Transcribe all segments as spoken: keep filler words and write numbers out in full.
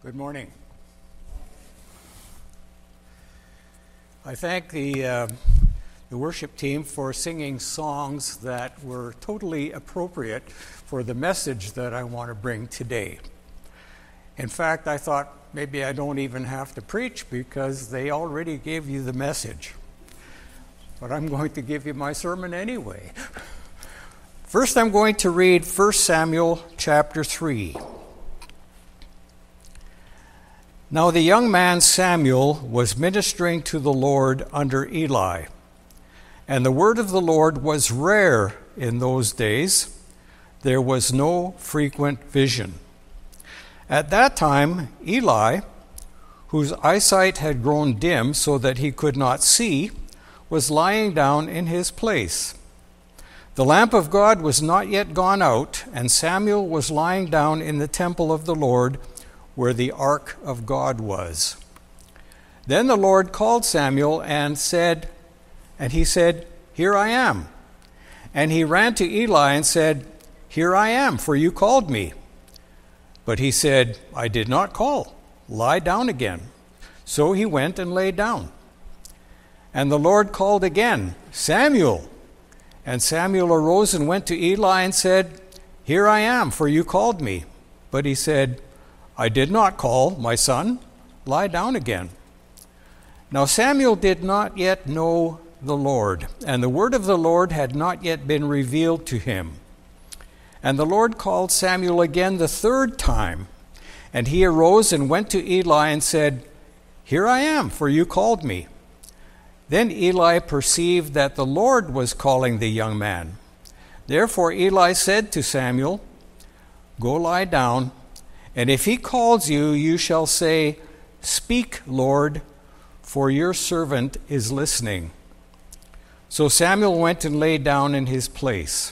Good morning. I thank the, uh, the worship team for singing songs that were totally appropriate for the message that I want to bring today. In fact, I thought maybe I don't even have to preach because they already gave you the message. But I'm going to give you my sermon anyway. First, I'm going to read First Samuel chapter three. Now the young man Samuel was ministering to the Lord under Eli, and the word of the Lord was rare in those days. There was no frequent vision. At that time, Eli, whose eyesight had grown dim so that he could not see, was lying down in his place. The lamp of God was not yet gone out, and Samuel was lying down in the temple of the Lord, where the ark of God was. Then the Lord called Samuel and said, and he said, "Here I am." And he ran to Eli and said, "Here I am, for you called me." But he said, "I did not call. Lie down again." So he went and lay down. And the Lord called again, "Samuel." And Samuel arose and went to Eli and said, "Here I am, for you called me." But he said, "I did not call, my son. Lie down again." Now Samuel did not yet know the Lord, and the word of the Lord had not yet been revealed to him. And the Lord called Samuel again the third time, and he arose and went to Eli and said, "Here I am, for you called me." Then Eli perceived that the Lord was calling the young man. Therefore Eli said to Samuel, "Go lie down, and if he calls you, you shall say, 'Speak, Lord, for your servant is listening.'" So Samuel went and lay down in his place.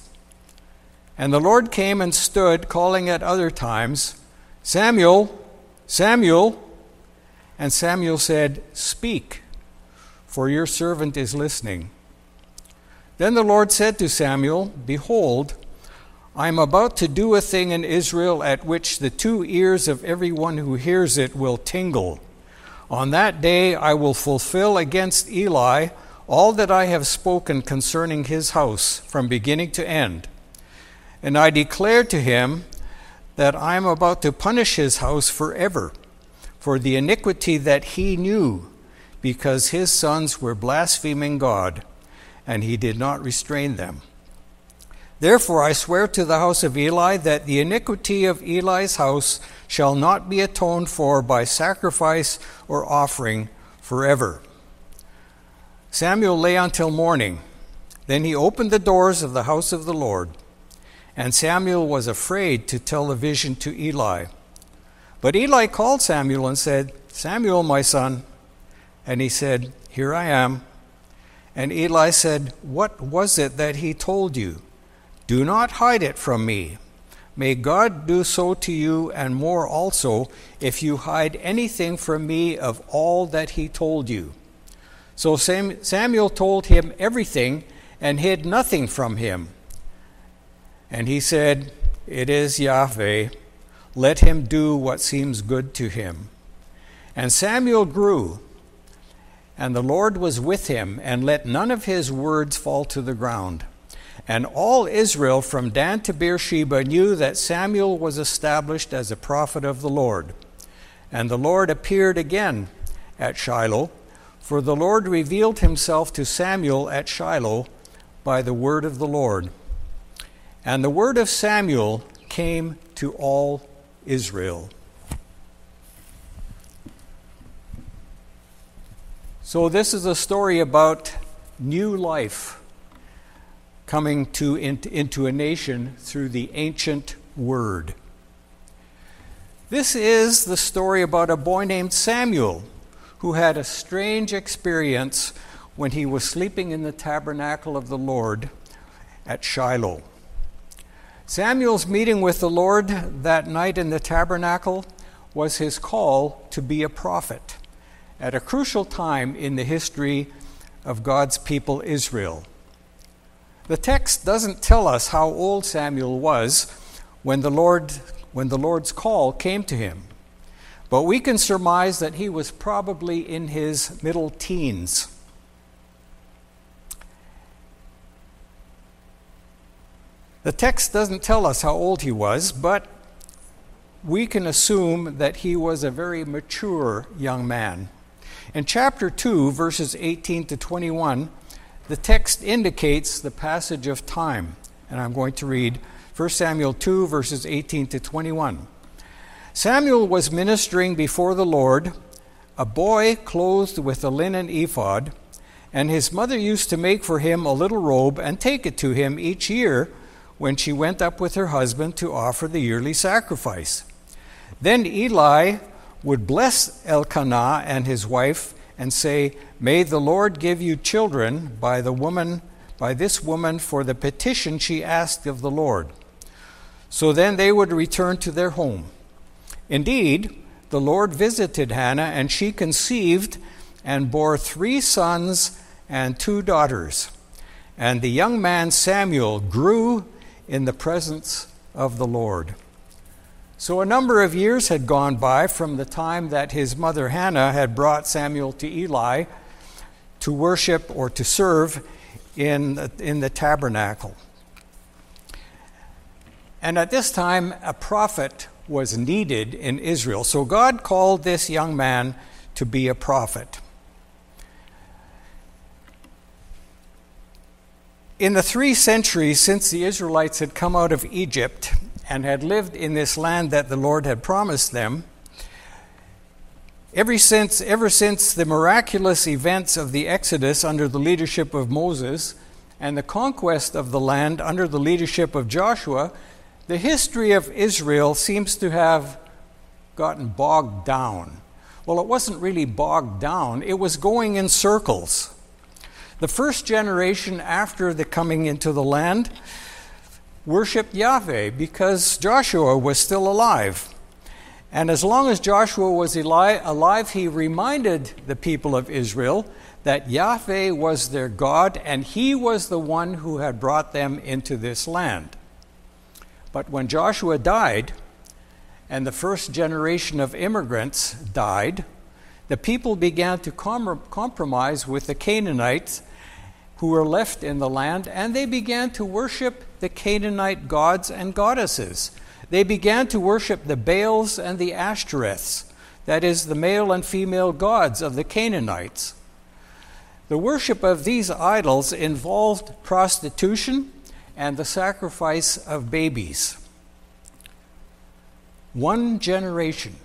And the Lord came and stood, calling at other times, "Samuel, Samuel." And Samuel said, "Speak, for your servant is listening." Then the Lord said to Samuel, "Behold, I am about to do a thing in Israel at which the two ears of everyone who hears it will tingle. On that day I will fulfill against Eli all that I have spoken concerning his house from beginning to end. And I declare to him that I am about to punish his house forever for the iniquity that he knew, because his sons were blaspheming God, and he did not restrain them. Therefore I swear to the house of Eli that the iniquity of Eli's house shall not be atoned for by sacrifice or offering forever." Samuel lay until morning. Then he opened the doors of the house of the Lord, and Samuel was afraid to tell the vision to Eli. But Eli called Samuel and said, "Samuel, my son." And he said, "Here I am." And Eli said, "What was it that he told you? Do not hide it from me. May God do so to you, and more also, if you hide anything from me of all that he told you." So Samuel told him everything and hid nothing from him. And he said, "It is Yahweh. Let him do what seems good to him." And Samuel grew, and the Lord was with him, and let none of his words fall to the ground. And all Israel from Dan to Beersheba knew that Samuel was established as a prophet of the Lord. And the Lord appeared again at Shiloh, for the Lord revealed himself to Samuel at Shiloh by the word of the Lord. And the word of Samuel came to all Israel. So this is a story about new life coming to into a nation through the ancient word. This is the story about a boy named Samuel who had a strange experience when he was sleeping in the tabernacle of the Lord at Shiloh. Samuel's meeting with the Lord that night in the tabernacle was his call to be a prophet at a crucial time in the history of God's people Israel. The text doesn't tell us how old Samuel was when the Lord when the Lord's call came to him. but we can surmise that he was probably in his middle teens. The text doesn't tell us how old he was, but we can assume that he was a very mature young man. In chapter two, verses eighteen to twenty-one, the text indicates the passage of time. And I'm going to read First Samuel two, verses eighteen to twenty-one. Samuel was ministering before the Lord, a boy clothed with a linen ephod, and his mother used to make for him a little robe and take it to him each year when she went up with her husband to offer the yearly sacrifice. Then Eli would bless Elkanah and his wife and say, "May the Lord give you children by the woman, by this woman for the petition she asked of the Lord." So then they would return to their home. Indeed, the Lord visited Hannah, and she conceived and bore three sons and two daughters. And the young man Samuel grew in the presence of the Lord. So a number of years had gone by from the time that his mother Hannah had brought Samuel to Eli to worship or to serve in the, in the tabernacle. And at this time, a prophet was needed in Israel. So God called this young man to be a prophet. In the three centuries since the Israelites had come out of Egypt and had lived in this land that the Lord had promised them, ever since, ever since the miraculous events of the Exodus under the leadership of Moses and the conquest of the land under the leadership of Joshua, the history of Israel seems to have gotten bogged down. Well, it wasn't really bogged down. It was going in circles. The first generation after the coming into the land worshipped Yahweh because Joshua was still alive. And as long as Joshua was alive, he reminded the people of Israel that Yahweh was their God and he was the one who had brought them into this land. But when Joshua died and the first generation of immigrants died, the people began to com- compromise with the Canaanites who were left in the land, and they began to worship the Canaanite gods and goddesses. They began to worship the Baals and the Ashtoreths, that is, the male and female gods of the Canaanites. The worship of these idols involved prostitution and the sacrifice of babies. One generation.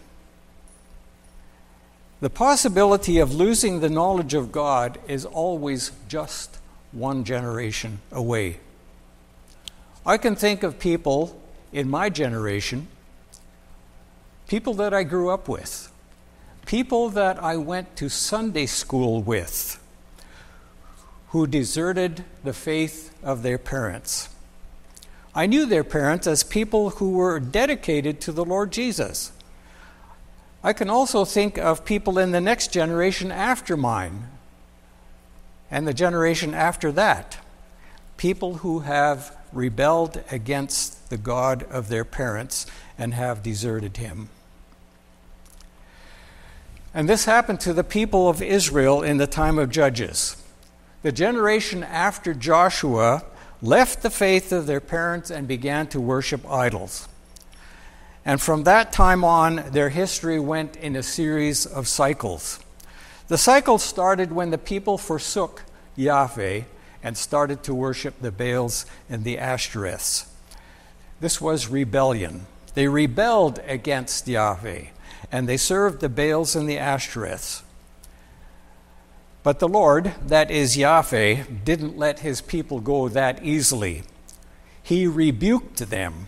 The possibility of losing the knowledge of God is always just one generation away. I can think of people in my generation, people that I grew up with, people that I went to Sunday school with, who deserted the faith of their parents. I knew their parents as people who were dedicated to the Lord Jesus. I can also think of people in the next generation after mine and the generation after that, people who have rebelled against the God of their parents and have deserted him. And this happened to the people of Israel in the time of Judges. The generation after Joshua left the faith of their parents and began to worship idols. And from that time on, their history went in a series of cycles. The cycle started when the people forsook Yahweh and started to worship the Baals and the Ashtoreths. This was rebellion. They rebelled against Yahweh, and they served the Baals and the Ashtoreths. But the Lord, that is Yahweh, didn't let his people go that easily. He rebuked them.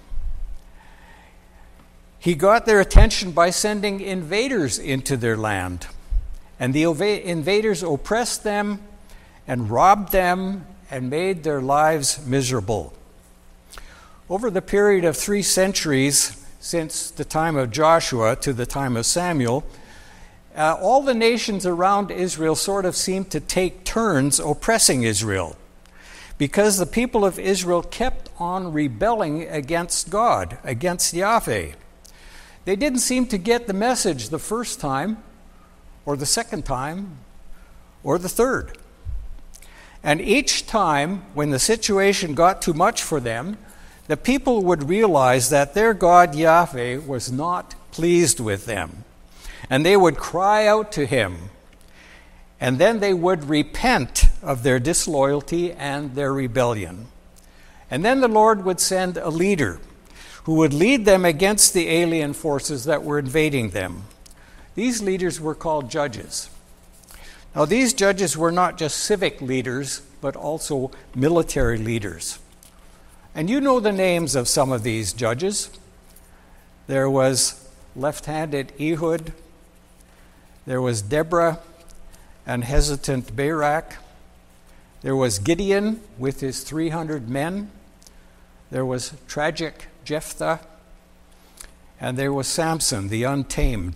He got their attention by sending invaders into their land. And the invaders oppressed them and robbed them and made their lives miserable. Over the period of three centuries, since the time of Joshua to the time of Samuel, uh, all the nations around Israel sort of seemed to take turns oppressing Israel, because the people of Israel kept on rebelling against God, against Yahweh. They didn't seem to get the message the first time, or the second time, or the third. And each time, when the situation got too much for them, the people would realize that their God Yahweh was not pleased with them. And they would cry out to him. And then they would repent of their disloyalty and their rebellion. And then the Lord would send a leader who would lead them against the alien forces that were invading them. These leaders were called judges. Now, these judges were not just civic leaders, but also military leaders. And you know the names of some of these judges. There was left-handed Ehud. There was Deborah and hesitant Barak. There was Gideon with his three hundred men. There was tragic Jephthah. And there was Samson, the untamed.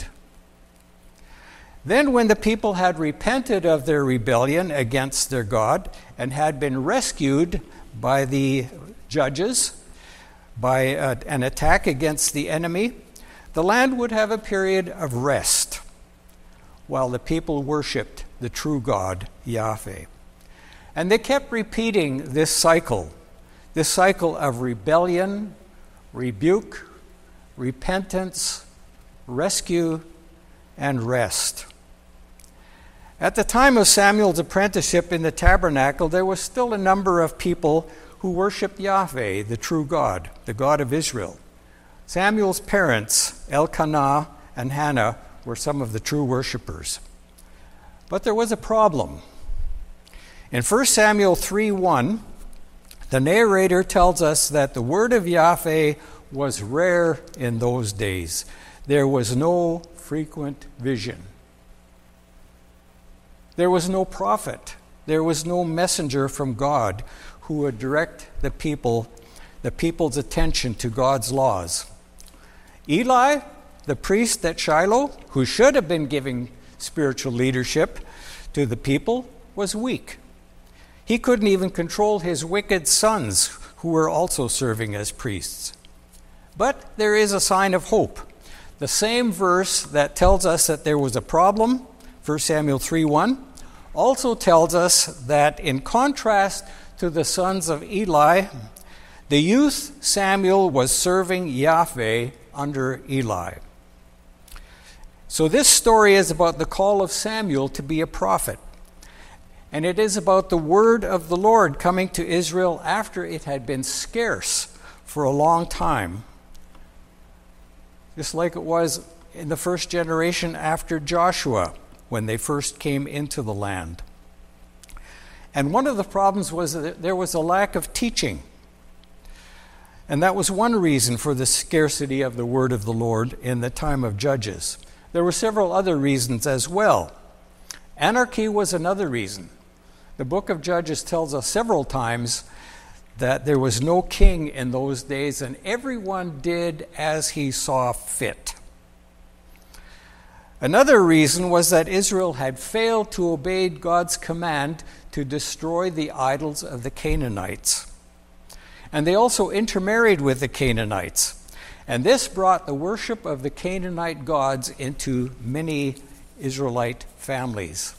Then when the people had repented of their rebellion against their God and had been rescued by the judges, by uh, an attack against the enemy, the land would have a period of rest while the people worshipped the true God, Yahweh. And they kept repeating this cycle, this cycle of rebellion, rebuke, repentance, rescue, and rest. At the time of Samuel's apprenticeship in the tabernacle, there was still a number of people who worshiped Yahweh, the true God, the God of Israel. Samuel's parents, Elkanah and Hannah, were some of the true worshipers. But there was a problem. In First Samuel three one, the narrator tells us that the word of Yahweh was rare in those days. There was no frequent vision. There was no prophet. There was no messenger from God who would direct the people, the people's attention to God's laws. Eli, the priest at Shiloh, who should have been giving spiritual leadership to the people, was weak. He couldn't even control his wicked sons, who were also serving as priests. But there is a sign of hope. The same verse that tells us that there was a problem, First Samuel three one, also tells us that in contrast to the sons of Eli, the youth Samuel was serving Yahweh under Eli. So this story is about the call of Samuel to be a prophet. And it is about the word of the Lord coming to Israel after it had been scarce for a long time. Just like it was in the first generation after Joshua, when they first came into the land. And one of the problems was that there was a lack of teaching. And that was one reason for the scarcity of the word of the Lord in the time of Judges. There were several other reasons as well. Anarchy was another reason. The book of Judges tells us several times that there was no king in those days, and everyone did as he saw fit. Another reason was that Israel had failed to obey God's command to destroy the idols of the Canaanites. And they also intermarried with the Canaanites. And this brought the worship of the Canaanite gods into many Israelite families.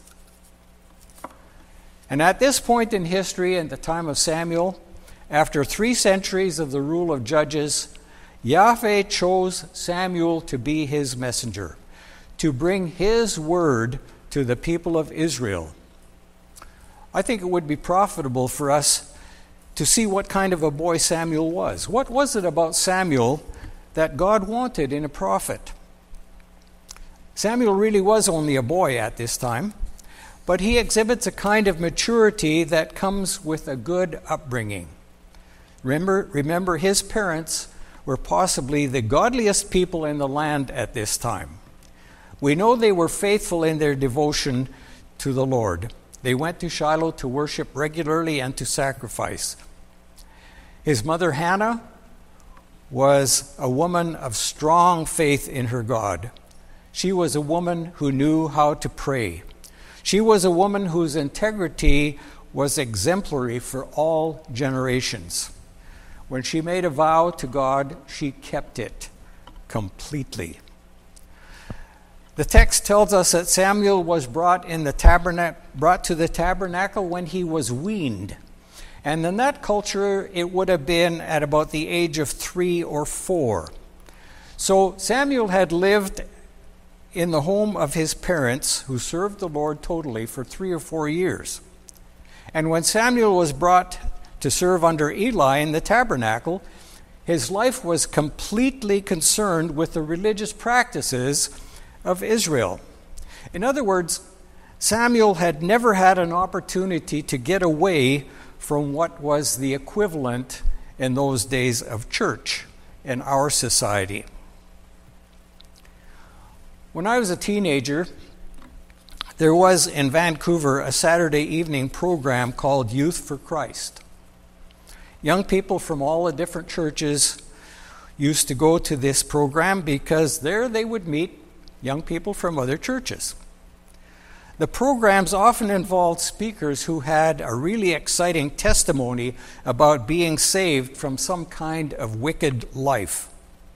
And at this point in history, in the time of Samuel, after three centuries of the rule of judges, Yahweh chose Samuel to be his messenger, to bring his word to the people of Israel. I think it would be profitable for us to see what kind of a boy Samuel was. What was it about Samuel that God wanted in a prophet? Samuel really was only a boy at this time, but he exhibits a kind of maturity that comes with a good upbringing. Remember, remember his parents were possibly the godliest people in the land at this time. We know they were faithful in their devotion to the Lord. They went to Shiloh to worship regularly and to sacrifice. His mother Hannah was a woman of strong faith in her God. She was a woman who knew how to pray. She was a woman whose integrity was exemplary for all generations. When she made a vow to God, she kept it. completely. The text tells us that Samuel was brought in the tabernac- brought to the tabernacle when he was weaned. And in that culture, it would have been at about the age of three or four. So Samuel had lived in the home of his parents, who served the Lord totally for three or four years. And when Samuel was brought to serve under Eli in the tabernacle, his life was completely concerned with the religious practices of Israel. In other words, Samuel had never had an opportunity to get away from what was the equivalent in those days of church in our society. When I was a teenager, there was in Vancouver a Saturday evening program called Youth for Christ. Young people from all the different churches used to go to this program because there they would meet young people from other churches. The programs often involved speakers who had a really exciting testimony about being saved from some kind of wicked life.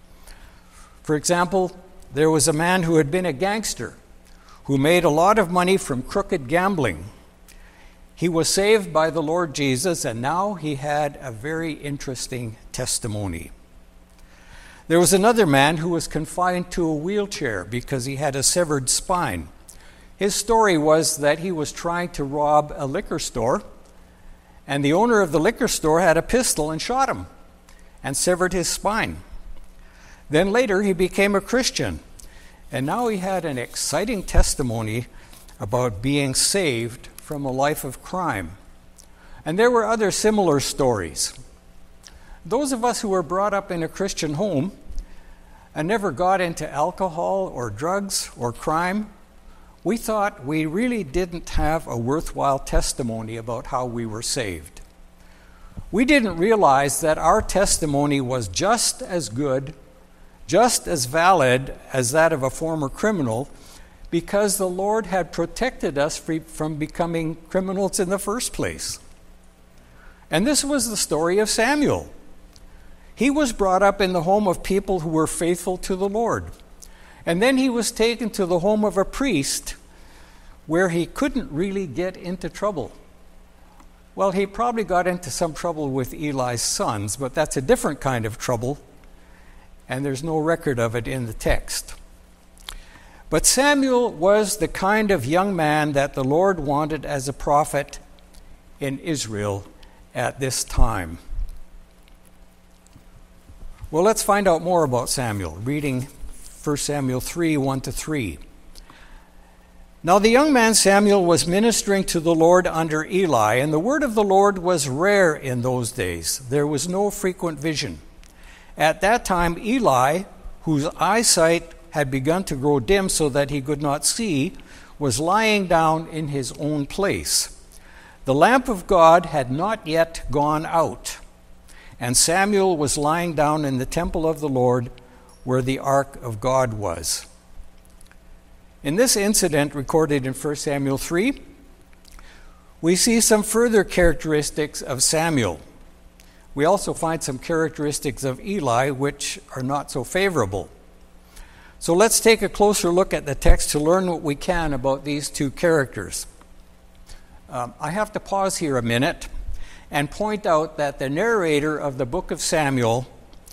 For example, there was a man who had been a gangster who made a lot of money from crooked gambling. He was saved by the Lord Jesus, and now he had a very interesting testimony. There was another man who was confined to a wheelchair because he had a severed spine. His story was that he was trying to rob a liquor store, and the owner of the liquor store had a pistol and shot him and severed his spine. Then later he became a Christian, and now he had an exciting testimony about being saved from a life of crime. And there were other similar stories. Those of us who were brought up in a Christian home and never got into alcohol or drugs or crime, we thought we really didn't have a worthwhile testimony about how we were saved. We didn't realize that our testimony was just as good, just as valid as that of a former criminal, because the Lord had protected us from becoming criminals in the first place. And this was the story of Samuel. He was brought up in the home of people who were faithful to the Lord. And then he was taken to the home of a priest where he couldn't really get into trouble. Well, he probably got into some trouble with Eli's sons, but that's a different kind of trouble, and there's no record of it in the text. But Samuel was the kind of young man that the Lord wanted as a prophet in Israel at this time. Well, let's find out more about Samuel, reading First Samuel three, one to three. Now the young man Samuel was ministering to the Lord under Eli, and the word of the Lord was rare in those days. There was no frequent vision. At that time, Eli, whose eyesight had begun to grow dim so that he could not see, was lying down in his own place. The lamp of God had not yet gone out, and Samuel was lying down in the temple of the Lord where the ark of God was. In this incident recorded in First Samuel three, we see some further characteristics of Samuel. We also find some characteristics of Eli which are not so favorable. So let's take a closer look at the text to learn what we can about these two characters. Um, I have to pause here a minute and point out that the narrator of the book of Samuel,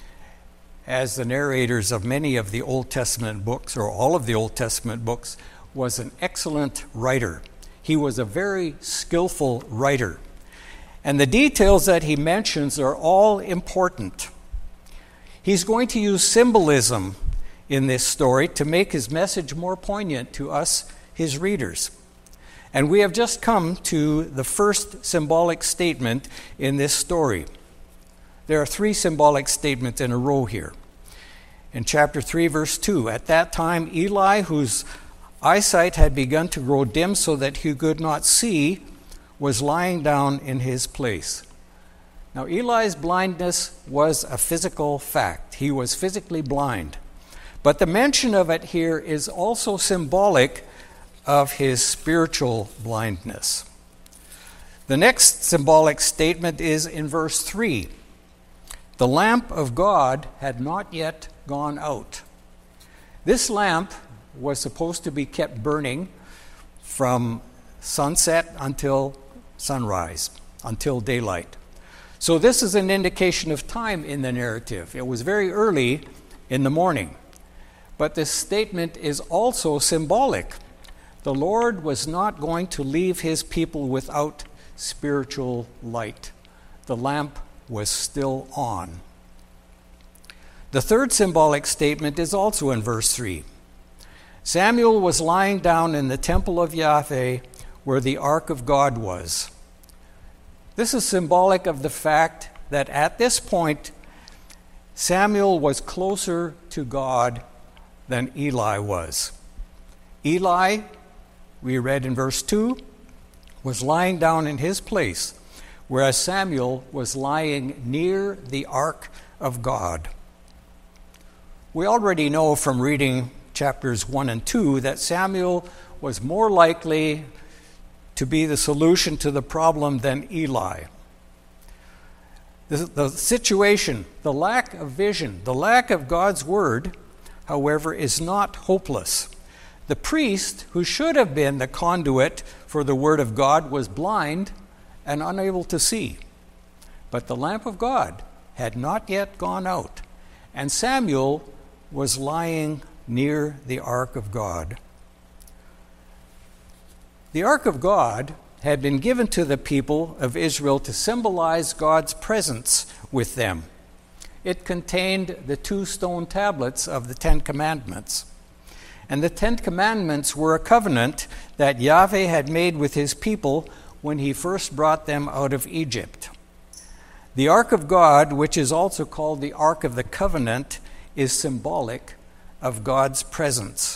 as the narrators of many of the Old Testament books, or all of the Old Testament books, was an excellent writer. He was a very skillful writer. And the details that he mentions are all important. He's going to use symbolism in this story to make his message more poignant to us, his readers. And we have just come to the first symbolic statement in this story. There are three symbolic statements in a row here. In chapter three, verse two, at that time Eli, whose eyesight had begun to grow dim so that he could not see, was lying down in his place. Now, Eli's blindness was a physical fact. He was physically blind. But the mention of it here is also symbolic of his spiritual blindness. The next symbolic statement is in verse three. The lamp of God had not yet gone out. This lamp was supposed to be kept burning from sunset until sunrise, until daylight. So this is an indication of time in the narrative. It was very early in the morning. But this statement is also symbolic. The Lord was not going to leave his people without spiritual light. The lamp was still on. The third symbolic statement is also in verse three. Samuel was lying down in the temple of Yahweh where the ark of God was. This is symbolic of the fact that at this point, Samuel was closer to God than Eli was. Eli, we read in verse two, was lying down in his place, whereas Samuel was lying near the ark of God. We already know from reading chapters one and two that Samuel was more likely to be the solution to the problem than Eli. The, the situation, the lack of vision, the lack of God's word, however, is not hopeless. The priest, who should have been the conduit for the word of God, was blind and unable to see. But the lamp of God had not yet gone out, and Samuel was lying near the ark of God. The ark of God had been given to the people of Israel to symbolize God's presence with them. It contained the two stone tablets of the Ten Commandments. And the Ten Commandments were a covenant that Yahweh had made with his people when he first brought them out of Egypt. The ark of God, which is also called the Ark of the Covenant, is symbolic of God's presence.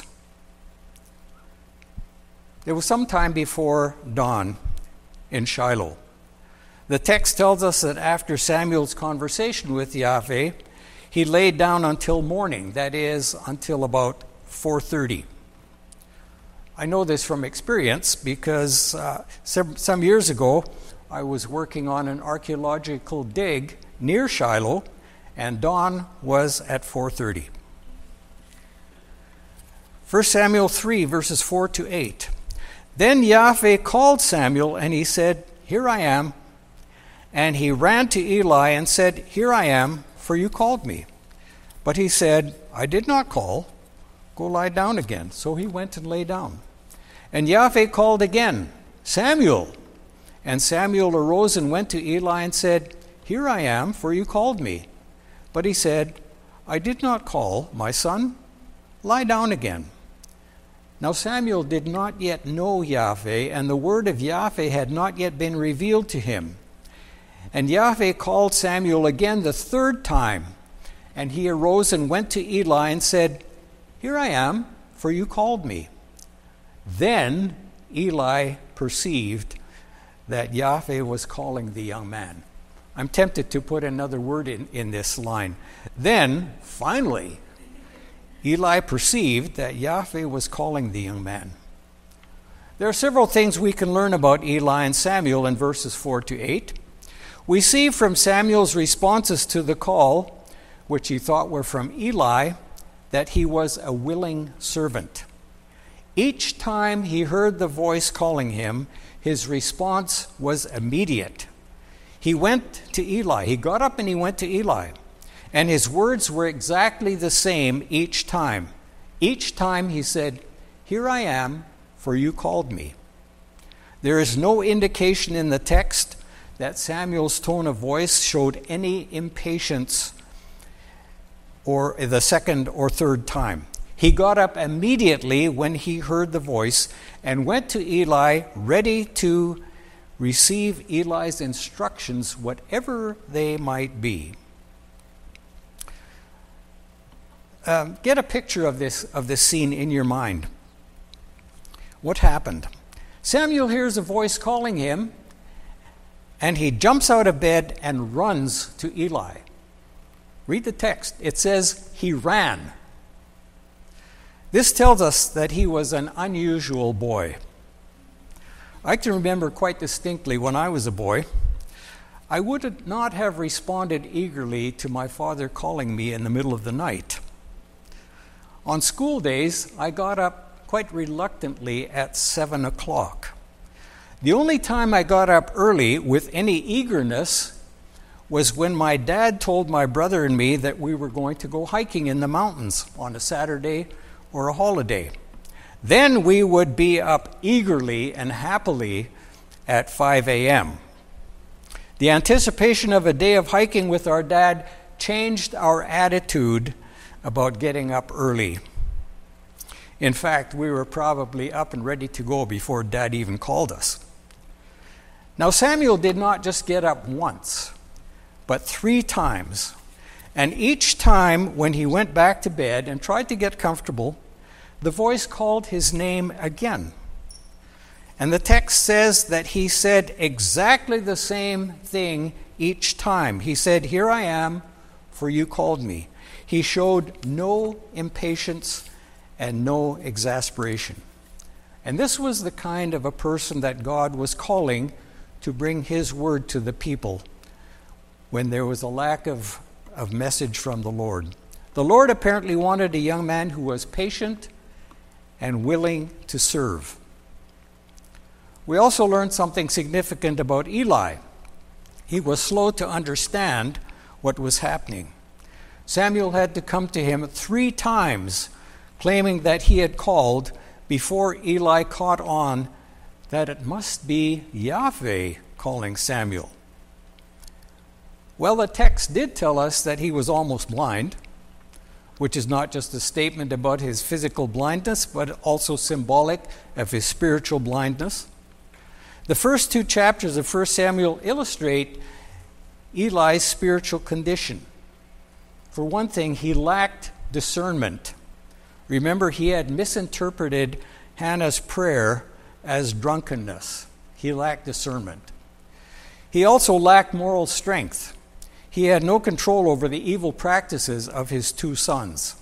It was some time before dawn in Shiloh. The text tells us that after Samuel's conversation with Yahweh, he laid down until morning, that is, until about four thirty. I know this from experience because uh, some, some years ago, I was working on an archaeological dig near Shiloh, and dawn was at four thirty. First Samuel three, verses four to eight. Then Yahweh called Samuel, and he said, "Here I am." And he ran to Eli and said, "Here I am, for you called me." But he said, "I did not call. Go lie down again." So he went and lay down. And Yahweh called again, "Samuel." And Samuel arose and went to Eli and said, "Here I am, for you called me." But he said, "I did not call, my son. Lie down again." Now Samuel did not yet know Yahweh, and the word of Yahweh had not yet been revealed to him. And Yahweh called Samuel again the third time, and he arose and went to Eli and said, "Here I am, for you called me." Then Eli perceived that Yahweh was calling the young man. I'm tempted to put another word in, in this line. Then, finally, Eli perceived that Yahweh was calling the young man. There are several things we can learn about Eli and Samuel in verses four to eight. We see from Samuel's responses to the call, which he thought were from Eli, that he was a willing servant. Each time he heard the voice calling him, his response was immediate. He went to Eli. He got up and he went to Eli. And his words were exactly the same each time. Each time he said, "Here I am, for you called me." There is no indication in the text that Samuel's tone of voice showed any impatience or the second or third time. He got up immediately when he heard the voice and went to Eli, ready to receive Eli's instructions, whatever they might be. Um, get a picture of this of this scene in your mind. What happened? Samuel hears a voice calling him, and he jumps out of bed and runs to Eli. Read the text. It says he ran. This tells us that he was an unusual boy. I can remember quite distinctly when I was a boy, I would not have responded eagerly to my father calling me in the middle of the night. On school days, I got up quite reluctantly at seven o'clock. The only time I got up early with any eagerness was when my dad told my brother and me that we were going to go hiking in the mountains on a Saturday or a holiday. Then we would be up eagerly and happily at five a.m. The anticipation of a day of hiking with our dad changed our attitude about getting up early. In fact, we were probably up and ready to go before Dad even called us. Now, Samuel did not just get up once, but three times. And each time when he went back to bed and tried to get comfortable, the voice called his name again. And the text says that he said exactly the same thing each time. He said, "Here I am, for you called me." He showed no impatience and no exasperation. And this was the kind of a person that God was calling to bring his word to the people when there was a lack of, of message from the Lord. The Lord apparently wanted a young man who was patient and willing to serve. We also learned something significant about Eli. He was slow to understand what was happening. Samuel had to come to him three times, claiming that he had called, before Eli caught on that it must be Yahweh calling Samuel. Well, the text did tell us that he was almost blind, which is not just a statement about his physical blindness, but also symbolic of his spiritual blindness. The first two chapters of First Samuel illustrate Eli's spiritual condition. For one thing, he lacked discernment. Remember, he had misinterpreted Hannah's prayer as drunkenness. He lacked discernment. He also lacked moral strength. He had no control over the evil practices of his two sons.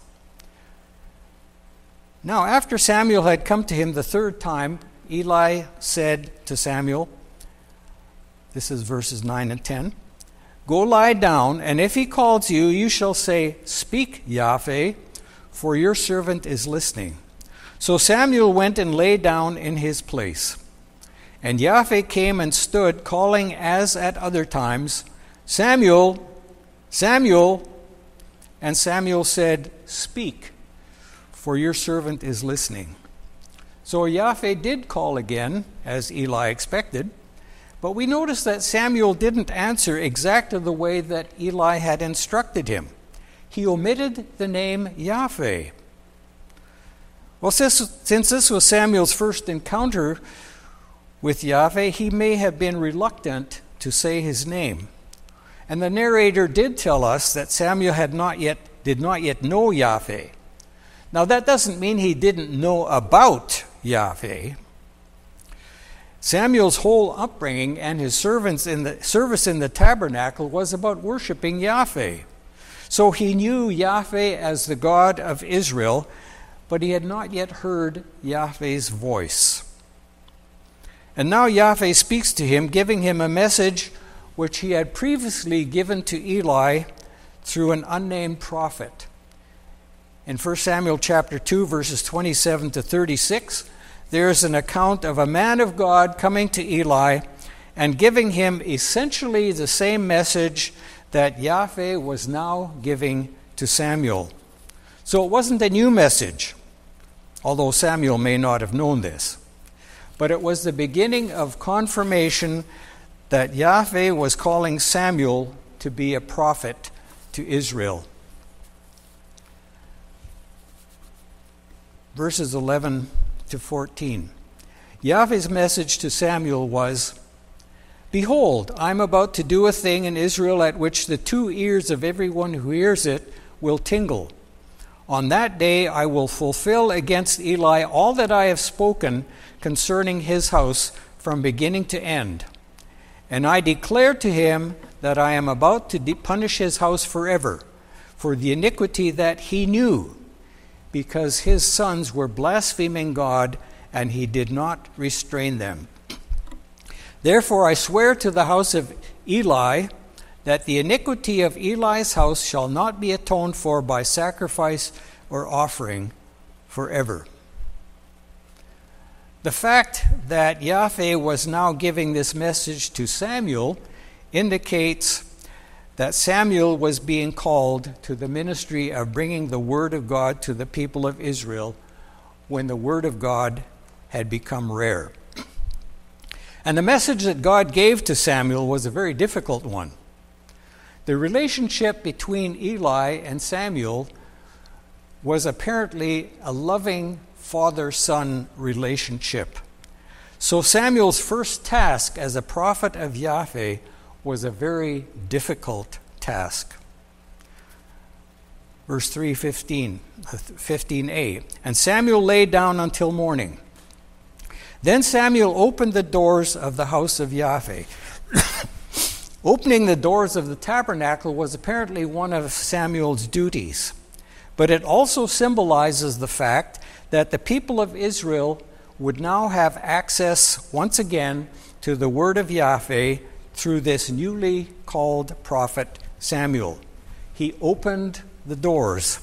Now, after Samuel had come to him the third time, Eli said to Samuel, this is verses nine and ten, "Go lie down, and if he calls you, you shall say, 'Speak, Yahweh, for your servant is listening.' So Samuel went and lay down in his place. And Yahweh came and stood, calling as at other times, 'Samuel, Samuel.' And Samuel said, 'Speak, for your servant is listening.' So Yahweh did call again, as Eli expected, but we notice that Samuel didn't answer exactly the way that Eli had instructed him. He omitted the name Yahweh. Well, since, since this was Samuel's first encounter with Yahweh, he may have been reluctant to say his name. And the narrator did tell us that Samuel had not yet, did not yet know Yahweh. Now, that doesn't mean he didn't know about Yahweh. Samuel's whole upbringing and his servants in the service in the tabernacle was about worshiping Yahweh. So he knew Yahweh as the God of Israel, but he had not yet heard Yahweh's voice. And now Yahweh speaks to him, giving him a message which he had previously given to Eli through an unnamed prophet. In First Samuel chapter two, verses twenty-seven to thirty-six, there is an account of a man of God coming to Eli and giving him essentially the same message that Yahweh was now giving to Samuel. So it wasn't a new message, although Samuel may not have known this. But it was the beginning of confirmation that Yahweh was calling Samuel to be a prophet to Israel. Verses eleven to fourteen. Yahweh's message to Samuel was, "Behold, I am about to do a thing in Israel at which the two ears of everyone who hears it will tingle. On that day I will fulfill against Eli all that I have spoken concerning his house from beginning to end. And I declare to him that I am about to de- punish his house forever for the iniquity that he knew, because his sons were blaspheming God, and he did not restrain them. Therefore I swear to the house of Eli that the iniquity of Eli's house shall not be atoned for by sacrifice or offering forever. The fact that Yahweh was now giving this message to Samuel indicates that Samuel was being called to the ministry of bringing the Word of God to the people of Israel when the Word of God had become rare. And the message that God gave to Samuel was a very difficult one. The relationship between Eli and Samuel was apparently a loving father-son relationship. So Samuel's first task as a prophet of Yahweh was a very difficult task. Verse three fifteen, fifteen a. And Samuel lay down until morning. Then Samuel opened the doors of the house of Yahweh. Opening the doors of the tabernacle was apparently one of Samuel's duties, but it also symbolizes the fact that the people of Israel would now have access once again to the word of Yahweh through this newly called prophet Samuel. He opened the doors.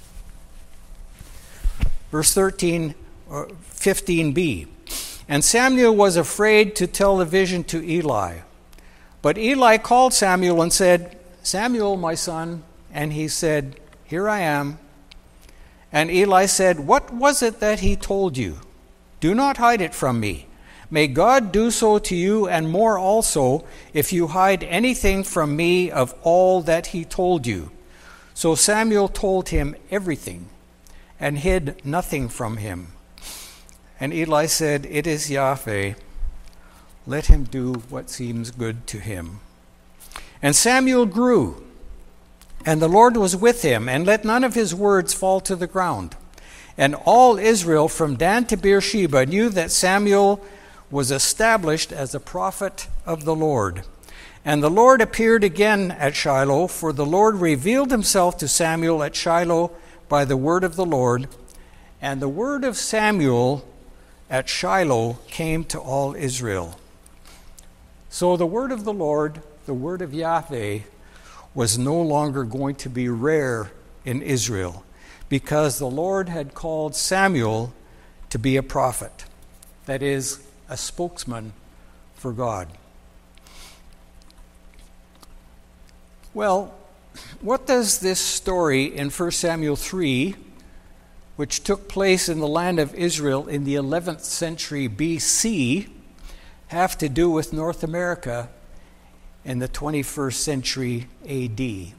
Verse thirteen, fifteen b. And Samuel was afraid to tell the vision to Eli. But Eli called Samuel and said, Samuel, my son. And he said, Here I am. And Eli said, What was it that he told you? Do not hide it from me. May God do so to you and more also, if you hide anything from me of all that he told you. So Samuel told him everything and hid nothing from him. And Eli said, It is Yahweh. Let him do what seems good to him. And Samuel grew, and the Lord was with him, and let none of his words fall to the ground. And all Israel from Dan to Beersheba knew that Samuel was established as a prophet of the Lord. And the Lord appeared again at Shiloh, for the Lord revealed himself to Samuel at Shiloh by the word of the Lord. And the word of Samuel at Shiloh came to all Israel. So the word of the Lord, the word of Yahweh, was no longer going to be rare in Israel, because the Lord had called Samuel to be a prophet, that is, a spokesman for God. Well, what does this story in First Samuel three, which took place in the land of Israel in the eleventh century B C, have to do with North America in the twenty-first century A D?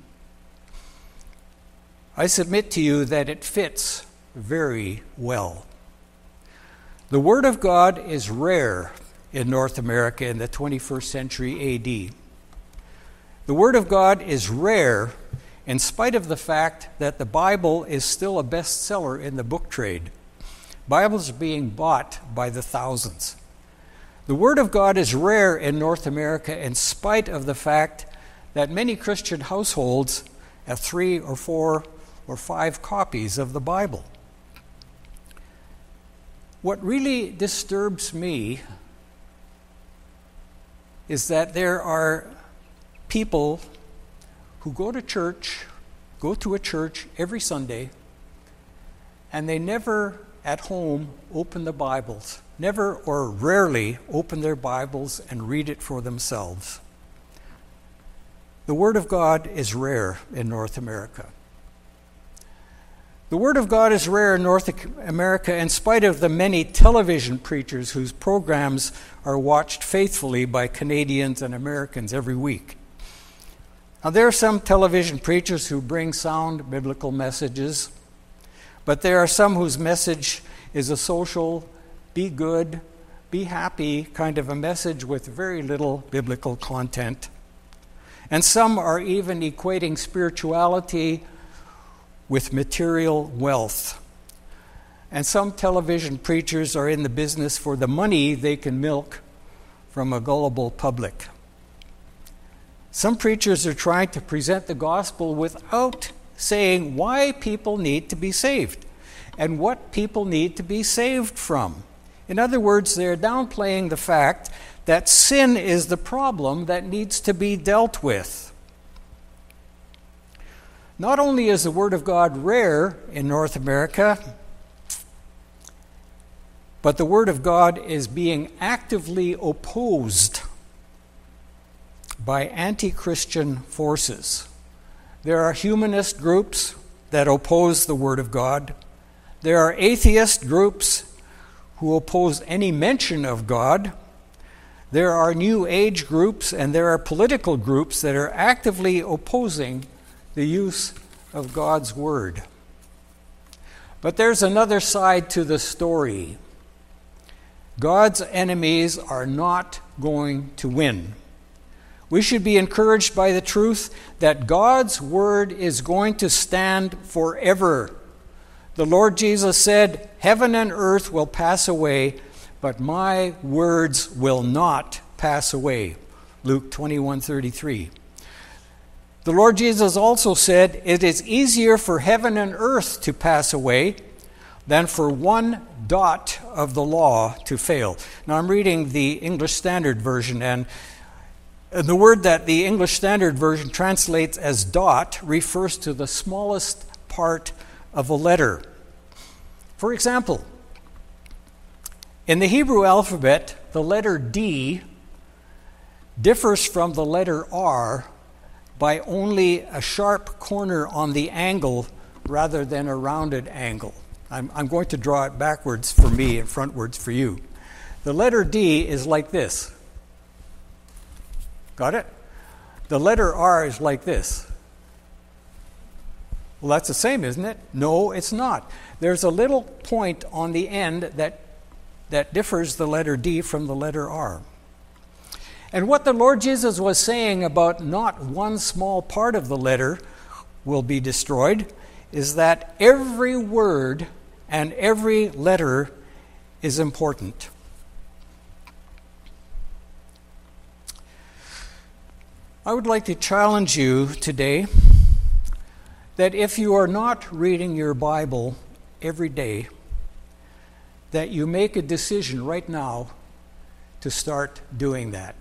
I submit to you that it fits very well. The Word of God is rare in North America in the twenty-first century A D. The Word of God is rare in spite of the fact that the Bible is still a bestseller in the book trade. Bibles are being bought by the thousands. The Word of God is rare in North America in spite of the fact that many Christian households have three or four or five copies of the Bible. What really disturbs me is that there are people who go to church, go to a church every Sunday, and they never at home open the Bibles, never or rarely open their Bibles and read it for themselves. The Word of God is rare in North America. The Word of God is rare in North America in spite of the many television preachers whose programs are watched faithfully by Canadians and Americans every week. Now, there are some television preachers who bring sound biblical messages, but there are some whose message is a social, be good, be happy kind of a message with very little biblical content. And some are even equating spirituality with material wealth. And some television preachers are in the business for the money they can milk from a gullible public. Some preachers are trying to present the gospel without saying why people need to be saved and what people need to be saved from. In other words, they're downplaying the fact that sin is the problem that needs to be dealt with. Not only is the Word of God rare in North America, but the Word of God is being actively opposed by anti-Christian forces. There are humanist groups that oppose the Word of God. There are atheist groups who oppose any mention of God. There are New Age groups and there are political groups that are actively opposing the use of God's Word. But there's another side to the story. God's enemies are not going to win. We should be encouraged by the truth that God's Word is going to stand forever. The Lord Jesus said, "Heaven and earth will pass away, but my words will not pass away." Luke twenty-one thirty-three. The Lord Jesus also said, "It is easier for heaven and earth to pass away than for one dot of the law to fail." Now I'm reading the English Standard Version, and the word that the English Standard Version translates as dot refers to the smallest part of a letter. For example, in the Hebrew alphabet, the letter D differs from the letter R by only a sharp corner on the angle rather than a rounded angle. I'm, I'm going to draw it backwards for me and frontwards for you. The letter D is like this. Got it? The letter R is like this. Well, that's the same, isn't it? No, it's not. There's a little point on the end that, that differs the letter D from the letter R. And what the Lord Jesus was saying about not one small part of the letter will be destroyed is that every word and every letter is important. I would like to challenge you today that if you are not reading your Bible every day, that you make a decision right now to start doing that.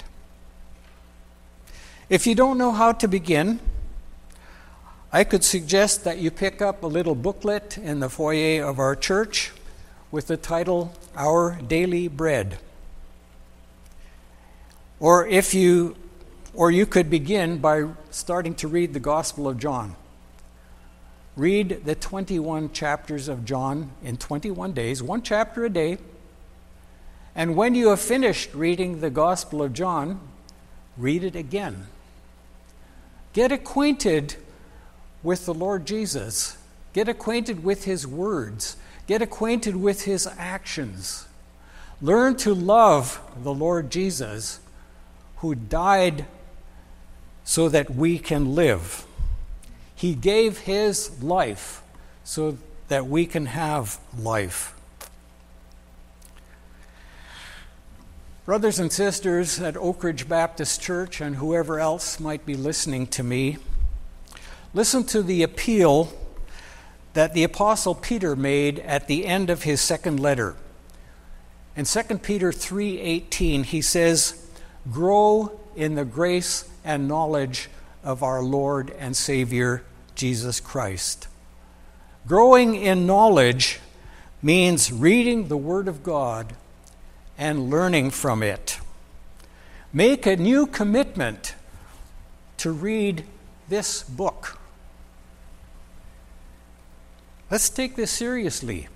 If you don't know how to begin, I could suggest that you pick up a little booklet in the foyer of our church with the title, Our Daily Bread. Or if you or you could begin by starting to read the Gospel of John. Read the twenty-one chapters of John in twenty-one days, one chapter a day. And when you have finished reading the Gospel of John, read it again. Get acquainted with the Lord Jesus. Get acquainted with His words. Get acquainted with His actions. Learn to love the Lord Jesus, who died so that we can live. He gave His life so that we can have life. Brothers and sisters at Oak Ridge Baptist Church and whoever else might be listening to me, listen to the appeal that the Apostle Peter made at the end of his second letter. In Second Peter three eighteen, he says, "Grow in the grace and knowledge of our Lord and Savior, Jesus Christ." Growing in knowledge means reading the Word of God and learning from it. Make a new commitment to read this book. Let's take this seriously.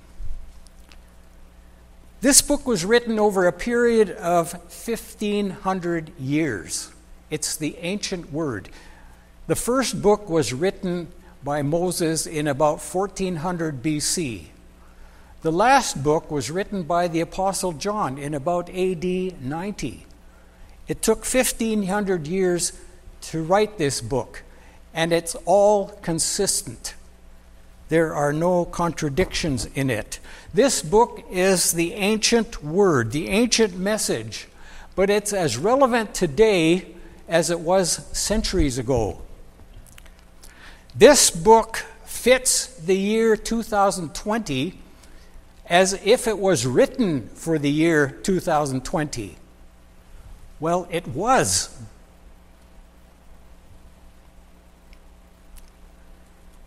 This book was written over a period of fifteen hundred years. It's the ancient word. The first book was written by Moses in about fourteen hundred B C. The last book was written by the Apostle John in about A D ninety. It took fifteen hundred years to write this book, and it's all consistent. There are no contradictions in it. This book is the ancient word, the ancient message, but it's as relevant today as it was centuries ago. This book fits the year two thousand twenty as if it was written for the year two thousand twenty. Well, it was.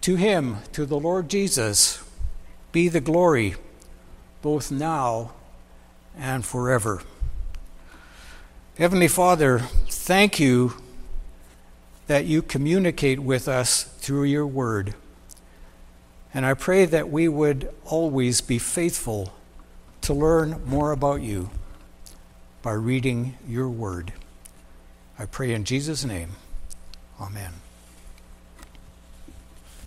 To him, to the Lord Jesus, be the glory, both now and forever. Heavenly Father, thank you that you communicate with us through your word. And I pray that we would always be faithful to learn more about you by reading your word. I pray in Jesus' name. Amen.